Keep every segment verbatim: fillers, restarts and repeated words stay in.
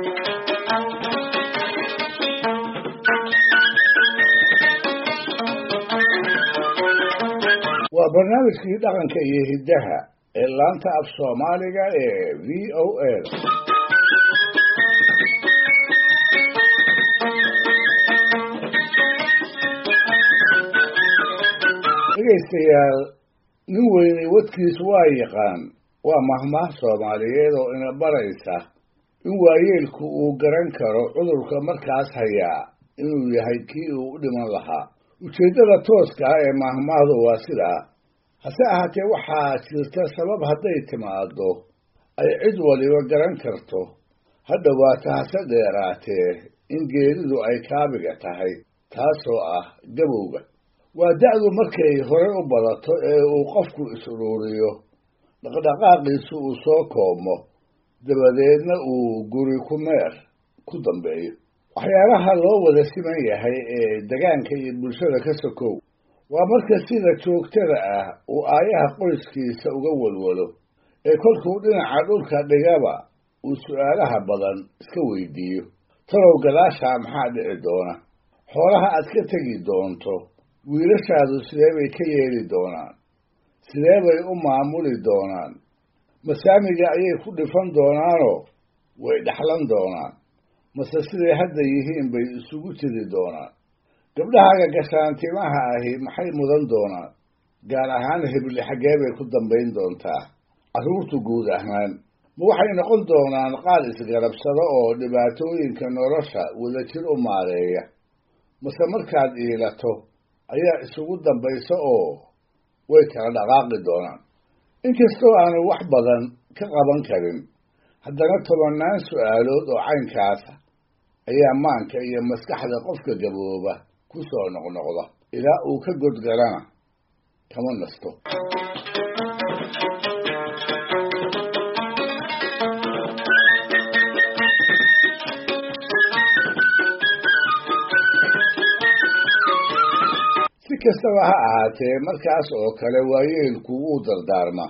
وبرنامجكي dhaqanka iyo hidaha ee laanta af Soomaaliga ee V O A dhegeystayaal nin weyne wadkiisu waa yaqaan waa mahmaah Soomaaliyeed oo ina baraysa in waayeelku uu garan karo cudurka markaas haya inuu yahay kii uu u dhiman lahaa ujeedada tooska ah ee mahmaahdu waa sida hase ahaatee waxaa jirta sabab hadday timaado ay cid waliba garan karto hadda waa taase dheeraatee in geeridu ay kaabiga tahay taasoo ah gabowga waa da'du markay hore u badato ee uu qofku is-ururiyo dhaqdhaqaaqiisu uu soo koomo dabadeedna uu guri ku meer ku dambeeyo waxyaalaha loo wada siman yahay ee degaanka iyo bulshada ka sokow waa marka sida joogtada ah uu aayaha qoyskiisa uga walwalo ee kolkuu dhinaca dhulka dhigaba uu su'aalaha badan iska weydiiyo talow gadaashaa maxaa dhici doona xoolaha aad ka tegi doonto wiilashaadu sidee bay ka yeeli doonaan sidee bay u maamuli doonaan masaamiga ayay ku dhifan doonaanoo way dhaxlan doonaan mase siday hadda yihiin bay isugu jiri doonaan gabdhahaaga gashaantimaha ahi maxay mudan doonaan gaar ahaan hebli xaggee bay ku dambayn doontaa carruurtu guud ahaan ma waxay noqon doonaan qaar isgarabsado oo dhibaatooyinka nolosha wadajir u maareeya mase markaad iilato ayaa isugu dambaysa oo way kala dhaqaaqi doonaan inkastoo aanu wax badan ka qaban karin haddana tobannaan su'aalood oo caynkaasa ayaa maanka iyo maskaxda qofka gabooba ku soo noqnoqda ilaa uu ka godgalana kama nasto si kastaba ha ahaatee markaas oo kale waayeelku wuu dardaarma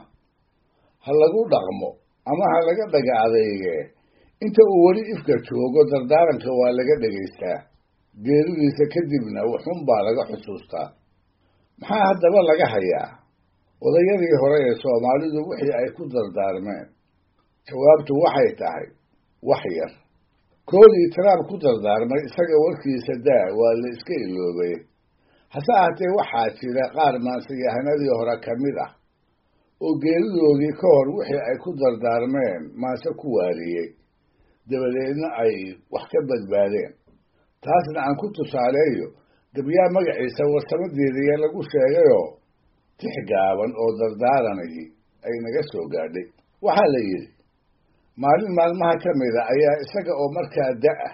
ha lagu dhaqmo ama ha laga dhaga adeygee inta uu weli ifka joogo dardaaranka waa laga dhegaystaa geeridiisa kadibna wuxun baa laga xusuustaa maxaa haddaba laga hayaa odayadii hore ee Soomaalidu wixii ay ku dardaarmeen jawaabtu waxay tahay wax yar koodii Trump ku dardaarmay isaga warkiisa daa waa la iska iloobay hase ahaatee waxaa jira qaar maansiyahanadii hore ka mid ah oo geeridoodii ka hor wixii ay ku dardaarmeen maase ku waariyey dabadeedna ay wax ka badbaadeen taasna aan ku tusaaleeyo gabyaa magaciisa warsamadeediya lagu sheegayoo tix gaaban oo dardaaranayii ay naga soo gaadhay waxaa la yidhi maalin maalmaha ka mida ayaa isaga oo markaa da-ah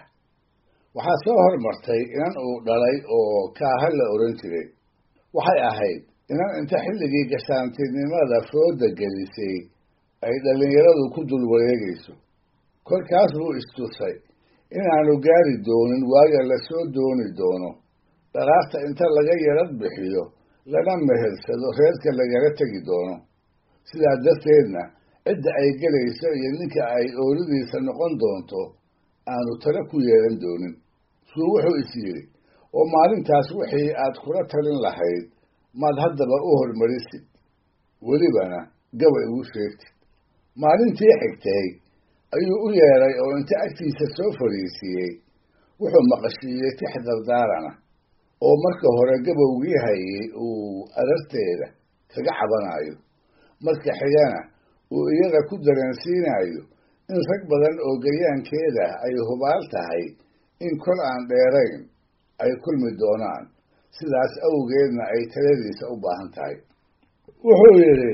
waxaa soo hormartay inan uu dhalay oo kaaha la odhan jiray waxay ahayd inan inta xilligii gashaantinimada fooda gelisay ay dhallinyaradu ku dul wareegayso kolkaas buu istusay inaanu gaari doonin waaga la soo dooni doono dharaarta inta laga yarad bixiyo lana mehersado reerka lagala tegi doono sidaa darteedna cidda ay gelayso iyo ninka ay oolidiisa noqon doonto aanu talo ku yeelan doonin suu wuxuu is yidhi oo maalintaas wixii aad kula talin lahayd maad haddaba u hormarisid welibana gabay ugu sheegtid maalintii xigtay ayuu u yeedhay oo inta agtiisa soo fadhiisiiyey wuxuu maqashiiyey tix dardaarana oo marka hore gabowgii hayay uu adarteeda kaga cabanayo marka xigana uu iyada ku dareensiinayo in rag badan oo gayaankeeda ay hubaal tahay in kol aan dheerayn ay kulmi doonaan sidaas awgeedna ay taladiisa u baahan tahay wuxuu yidhi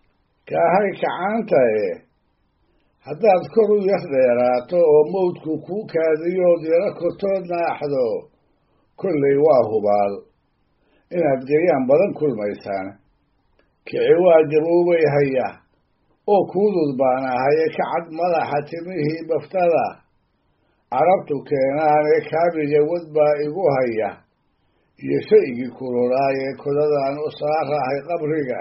kaahay kacaantae haddaad kor u yar dheeraato oo mawdku kuu kaadiyood yaro kortoodna axdo kollay waa hubaal inaad gayaan badan kulmaysaan kici waa gaboobay haya oo kuudud baan ahaye ka cad madaxa timihii baftada carabtu keenaanee kaabiga wad baa igu haya iyo shaygii kululaayee kodadaan u saarahay qabriga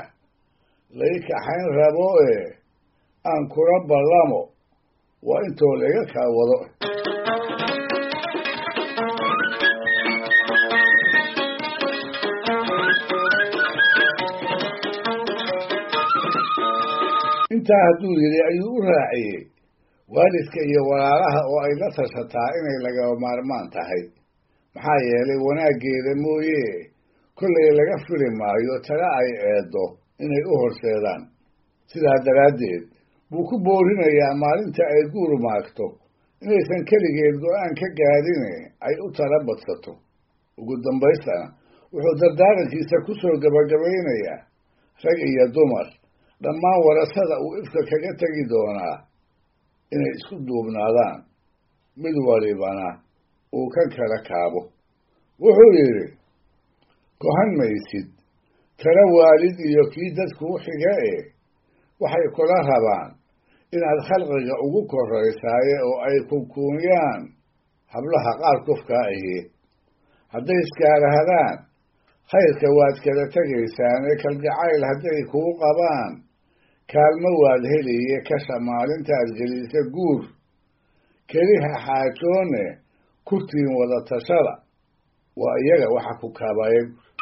lay kaxayn rabo ee aan kula ballamo waa intoo laga kaa wado intaa hadduu yidhi ayuu u raaciyey waalidka iyo walaalaha oo ay la tashataa inay lagaba maarmaan tahay maxaa yeelay wanaaggeeda mooye kollay laga fili maayo tala ay eeddo inay u horseedaan sidaa daraaddeed buu ku boorinayaa maalinta ay guur maagto inaysan keligeed go-aan ka gaadhine ay u tala badsato ugu dambaystana wuxuu dardaarankiisa ku soo gabagabaynayaa rag iyo dumar dhammaan warasada uu ifka kaga tegi doonaa inay isku duubnaadaan mid walibana uu kan kala kaabo wuxuu yidhi kohan maysid tala waalid iyo kii dadkuu xiga e waxay kula rabaan inaad khalqiga ugu korraysaaye oo ay kunkuunyaan hablaha qaar kufkaa ahi hadday iskaarahadaan khayrka waad kala tegaysaane kalgacayl hadday kuu qabaan kaalmo waad heliye kasha maalintaad gelisa guur keliha xaajoone kurtiin wada tashada waa iyaga waxa ku kaabaya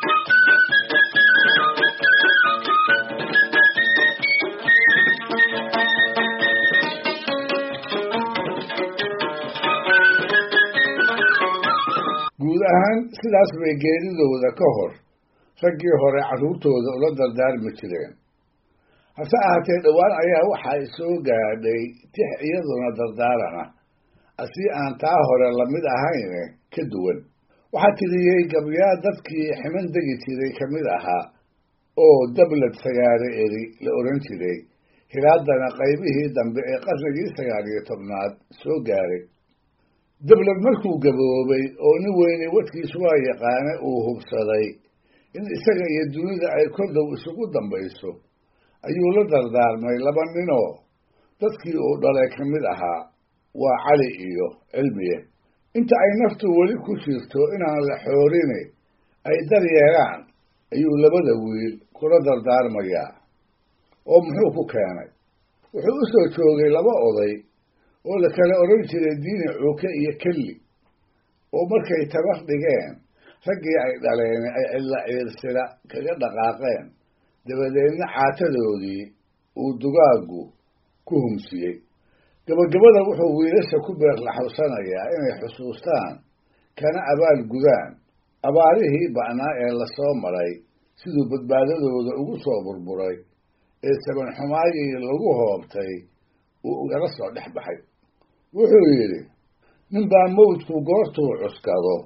guud ahaan sidaas bay geeridooda ka hor raggii hore carruurtooda ula dardaarmi jireen hase ahaatee dhowaan ayaa waxaa soo gaadhay tix iyaduna dardaarana asii aan taa hore lamid ahayne ka duwan waxaa tiriyey gabyaa dadkii ximan degi jiray ka mid ahaa oo dablad sagaare eri la odhan jiray hilaadana qaybihii dambe ee qarnigii sagaal iyo tobnaad soo gaaray dablad markuu gaboobay oo nin weyne wadkiisu waa yaqaane uu hubsaday in isaga iyo dunida ay kol dhow isugu dambayso ayuu la dardaarmay laba ninoo dadkii uu dhalay ka mid ahaa waa cali iyo cilmiye inta ay naftu weli ku jirto inaan la xoorine ay dar yeelaan ayuu labada wiil kula dardaarmayaa oo muxuu ku keenay wuxuu u soo joogay laba oday oo la kala odhan jiray diini cuuke iyo kelli oo markay tabax dhigeen raggii ay dhaleen ay cilla ciirsila kaga dhaqaaqeen dabadeedna caatadoodii uu dugaaggu ku humsiyey gabagabada wuxuu wiilasha ku beerlaxawsanayaa inay xusuustaan kana abaal gudaan abaarihii ba'naa ee lasoo maray siduu badbaadadooda ugu soo burburay ee sabanxumaayii lagu hoobtay uu ugala soo dhex baxay wuxuu yidhi ninbaa mawdku goortuu cuskado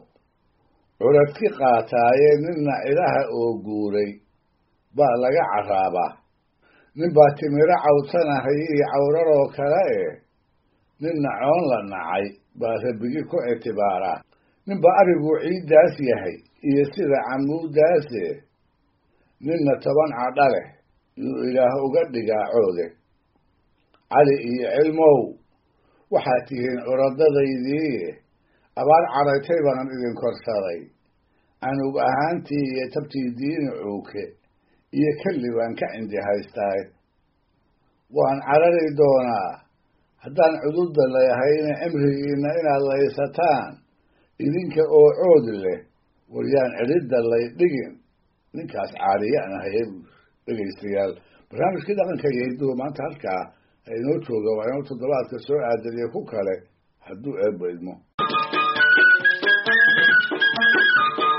curadki qaataaye ninna cidaha oo guuray baa laga carraabaa ninbaa timiro cawtanahayii cawraroo kale eh ninna coon la nacay baa rabigi ku ictibaaraa ninba ariguu ciiddaas yahay iyo sida camuuddaase ninna toban cadha leh yuu ilaah uga dhigaa coode cali iyo cilmow waxaad tihiin curadadaydii abaar caraytay baanan idin korsaday anug ahaantii iyo tabtii diini cuuke iyo kelli baan ka cindi haystaay waan carari doonaa haddaan cudurda layahayna cimrigiinna inaad laysataan idinka oo cood leh waryaan cidhidda lay dhigin ninkaas caariyaan ahaye dhegaystayaal barnaamijkii dhaqanka iyo hidduhu maanta halkaa ha inoo jooga waa inuu toddobaadka soo aadaniyo ku kale hadduu eebba idmo